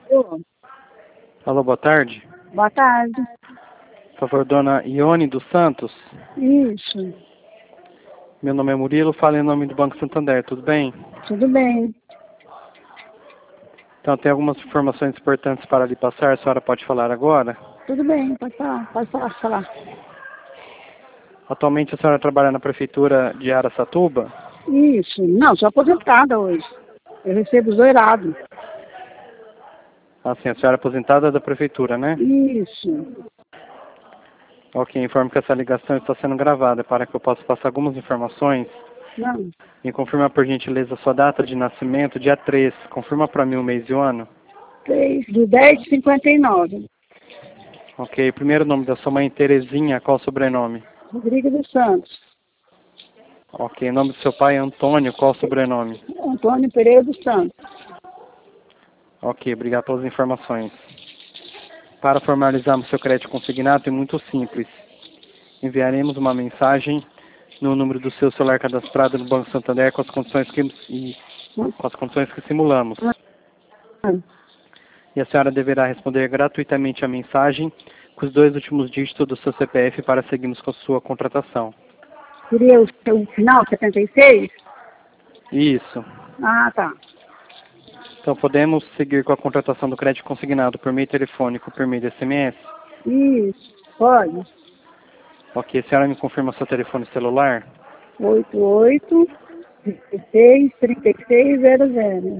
Ô, Alô, boa tarde. boa tarde. Por favor, dona Ione dos Santos. Isso, Meu nome é Murilo, falo em nome do Banco Santander, tudo bem? tudo bem. Então, tem algumas informações importantes para lhe passar, a senhora pode falar agora? Tudo bem, pode falar, pode falar. Atualmente a senhora trabalha na Prefeitura de Araçatuba? Isso, não, sou aposentada hoje. Eu recebo zoirado. Assim, a senhora é aposentada da Prefeitura, né? Isso, Ok, informo que essa ligação está sendo gravada para que eu possa passar algumas informações. não, Me confirma, por gentileza, a sua data de nascimento, dia 3. Confirma para mim o mês e o ano. 3 do 10 de 59. Ok, primeiro nome da sua mãe, Terezinha, qual o sobrenome? Rodrigo dos Santos. Ok, nome do seu pai, Antônio, qual o sobrenome? Antônio Pereira dos Santos. Ok, obrigado pelas informações. Para formalizarmos seu crédito consignado é muito simples. Enviaremos uma mensagem no número do seu celular cadastrado no Banco Santander com as condições que simulamos. E a senhora deverá responder gratuitamente a mensagem com os 2 últimos dígitos do seu CPF para seguirmos com a sua contratação. Seria o final, 76? Isso. Ah, tá. Então podemos seguir com a contratação do crédito consignado por meio telefônico, por meio de SMS? Isso, pode. Ok, a senhora me confirma seu telefone celular? 88 16 36 00.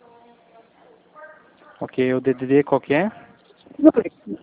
Ok, o DDD qual que é? 8.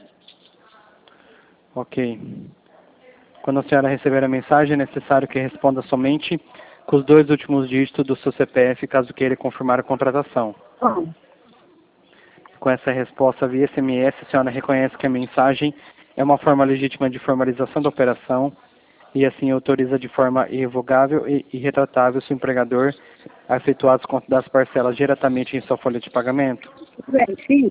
Ok. Quando a senhora receber a mensagem, é necessário que responda somente com os 2 últimos dígitos do seu CPF, caso queira confirmar a contratação. Bom, Com essa resposta via SMS, a senhora reconhece que a mensagem é uma forma legítima de formalização da operação e assim autoriza de forma irrevogável e irretratável seu empregador a efetuar as contas das parcelas diretamente em sua folha de pagamento. tudo bem, sim.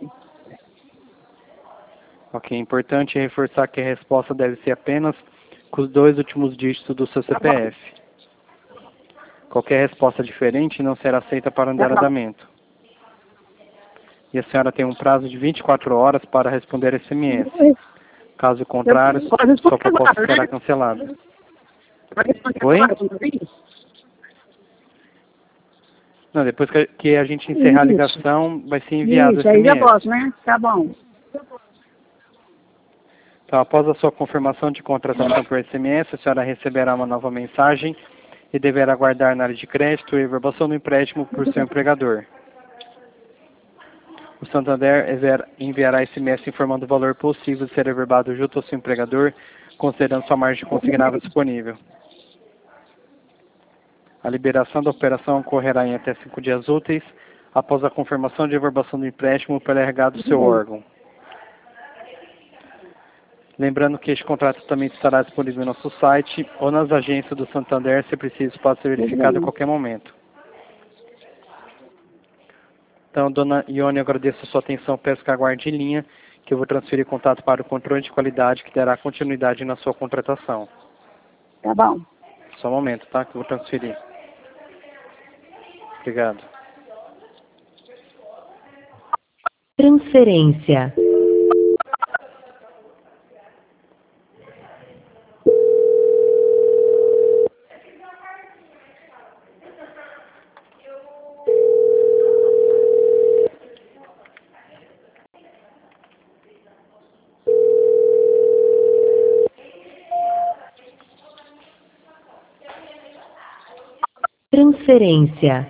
Ok, é importante reforçar que a resposta deve ser apenas com os 2 últimos dígitos do seu Tá bom, CPF. Qualquer resposta diferente não será aceita para o tá bom. endereçamento. E a senhora tem um prazo de 24 horas para responder SMS. Caso contrário, Pode sua responder proposta agora, será né? cancelada. Pode responder Oi? agora, tudo bem? Não, depois que a gente encerrar a Isso, ligação, vai ser enviado o isso, aí já SMS. posso, né? Tá bom. Então, após a sua confirmação de contratação por SMS, a senhora receberá uma nova mensagem e deverá aguardar na área de crédito e reverbação do empréstimo por seu empregador. O Santander enviará SMS informando o valor possível de ser reverbado junto ao seu empregador, considerando sua margem consignável disponível. A liberação da operação ocorrerá em até 5 dias úteis, após a confirmação de reverbação do empréstimo pelo RH do Tudo seu bem. órgão. Lembrando que este contrato também estará disponível no nosso site ou nas agências do Santander, se preciso, pode ser Tudo verificado a bem. qualquer momento. Então, dona Ione, eu agradeço a sua atenção, peço que aguarde em linha, que eu vou transferir contato para o controle de qualidade, que dará continuidade na sua contratação. Tá bom. Só um momento, tá? Que eu vou transferir. Obrigado. Transferência. Transferência.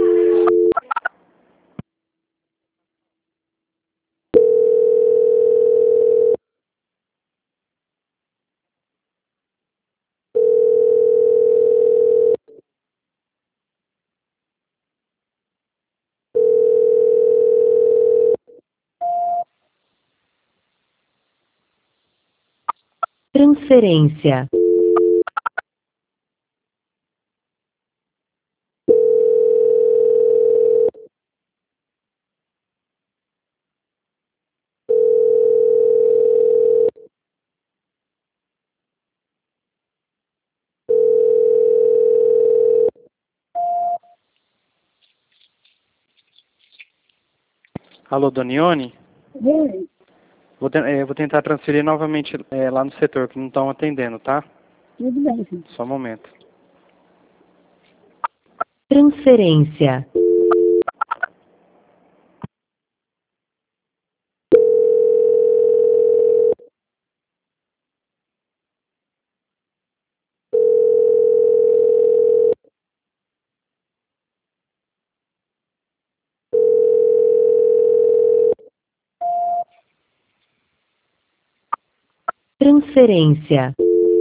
Transferência. Alô, Donione? Oi. Vou tentar transferir novamente lá no setor, que não estão atendendo, tá? Tudo bem, filho. Só um momento. Transferência. Transferência.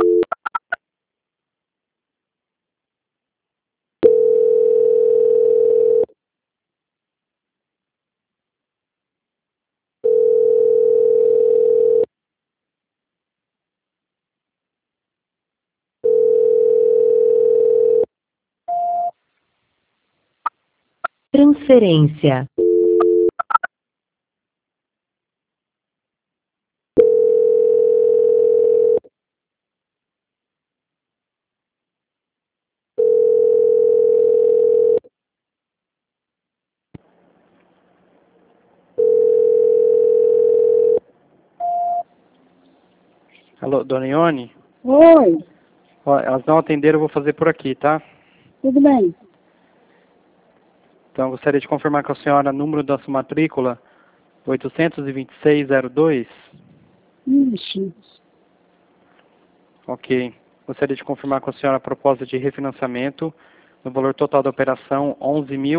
Transferência. Alô, Donione? Oi. Ó, elas não atenderam, eu vou fazer por aqui, tá? Tudo bem. Então, eu gostaria de confirmar com a senhora o número da sua matrícula 82602. Ixi. Ok. Gostaria de confirmar com a senhora a proposta de refinanciamento no valor total da operação R$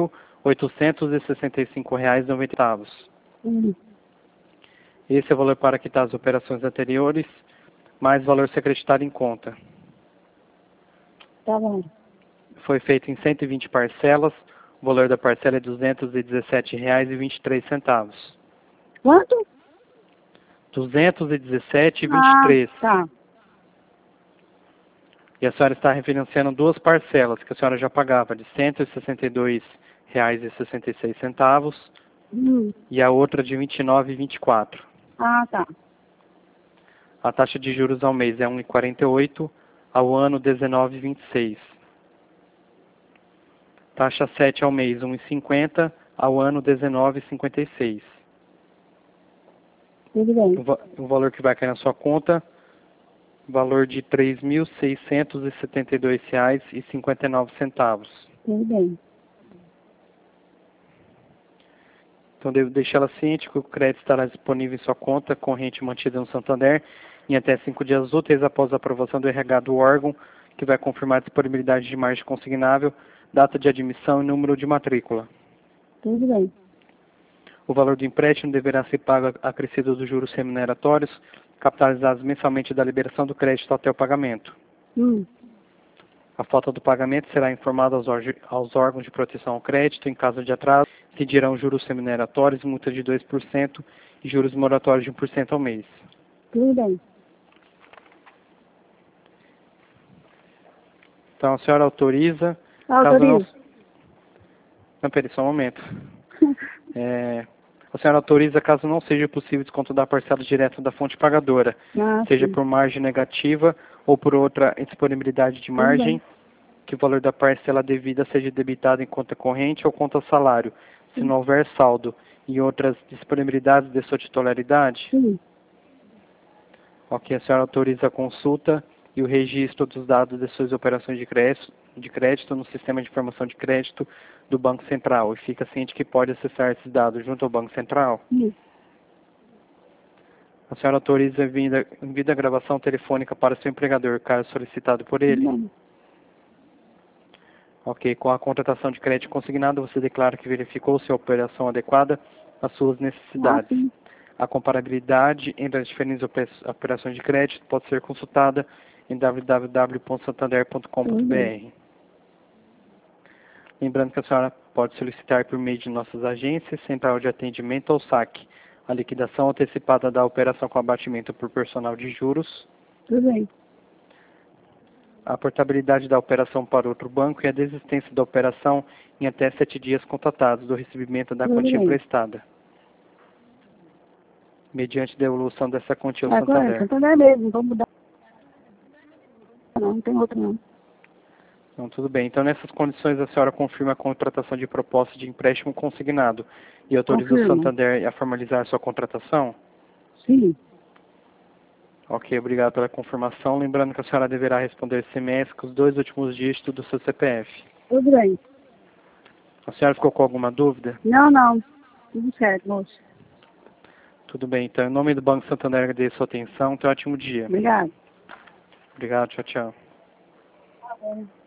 11.865,90. Esse é o valor para quitar as operações anteriores, mais valor ser acreditado em conta. Tá bom. Foi feito em 120 parcelas, o valor da parcela é R$ 217,23. Quanto? R$ 217,23. Tá. E a senhora está refinanciando duas parcelas que a senhora já pagava, de R$ 162,66 e a outra de R$ 29,24. Ah, tá. A taxa de juros ao mês é 1,48, ao ano 19,26. Taxa 7 ao mês 1,50, ao ano 19,56. Tudo bem. O valor que vai cair na sua conta, valor de R$ 3.672,59. Tudo bem. Então, devo deixá-la ciente que o crédito estará disponível em sua conta corrente mantida no Santander em até 5 dias úteis após a aprovação do RH do órgão, que vai confirmar a disponibilidade de margem consignável, data de admissão e número de matrícula. Tudo bem. O valor do empréstimo deverá ser pago acrescido dos juros remuneratórios, capitalizados mensalmente da liberação do crédito até o pagamento. A falta do pagamento será informada aos órgãos de proteção ao crédito. Em caso de atraso, incidirão juros remuneratórios, multa de 2% e juros moratórios de 1% ao mês. Tudo bem. Então, a senhora autoriza... Autorizo. Não, peraí, só um momento. A senhora autoriza caso não seja possível desconto da parcela direta da fonte pagadora, seja Sim. por margem negativa ou por outra indisponibilidade de margem, que o valor da parcela devida seja debitado em conta corrente ou conta salário, se não houver saldo, e outras disponibilidades de sua titularidade. Sim. Ok, a senhora autoriza a consulta e o registro dos dados de suas operações de crédito no sistema de informação de crédito do Banco Central, e fica ciente que pode acessar esses dados junto ao Banco Central. Sim. A senhora autoriza envio da gravação telefônica para seu empregador, caso solicitado por ele. Tudo bem. Ok, com a contratação de crédito consignado, você declara que verificou se a operação adequada às suas necessidades. Sim. A comparabilidade entre as diferentes operações de crédito pode ser consultada em www.santander.com.br. Lembrando que a senhora pode solicitar por meio de nossas agências, central de atendimento ou saque, a liquidação antecipada da operação com abatimento por personal de juros, Tudo bem. a portabilidade da operação para outro banco e a desistência da operação em até 7 dias contatados do recebimento da quantia emprestada, mediante devolução dessa quantia ao Agora, Santander. Santander mesmo. Vamos mudar. Não tem outro não. Então, tudo bem. Então, nessas condições, a senhora confirma a contratação de proposta de empréstimo consignado e autoriza o Confirmo. Santander a formalizar sua contratação? Sim. Ok, obrigado pela confirmação. Lembrando que a senhora deverá responder SMS com os 2 últimos dígitos do seu CPF. Tudo bem. A senhora ficou com alguma dúvida? Não. Tudo certo, moço. Tudo bem. Então, em nome do Banco Santander, agradeço a sua atenção. Tenha um ótimo dia. Obrigado. Obrigado. Tchau, tchau.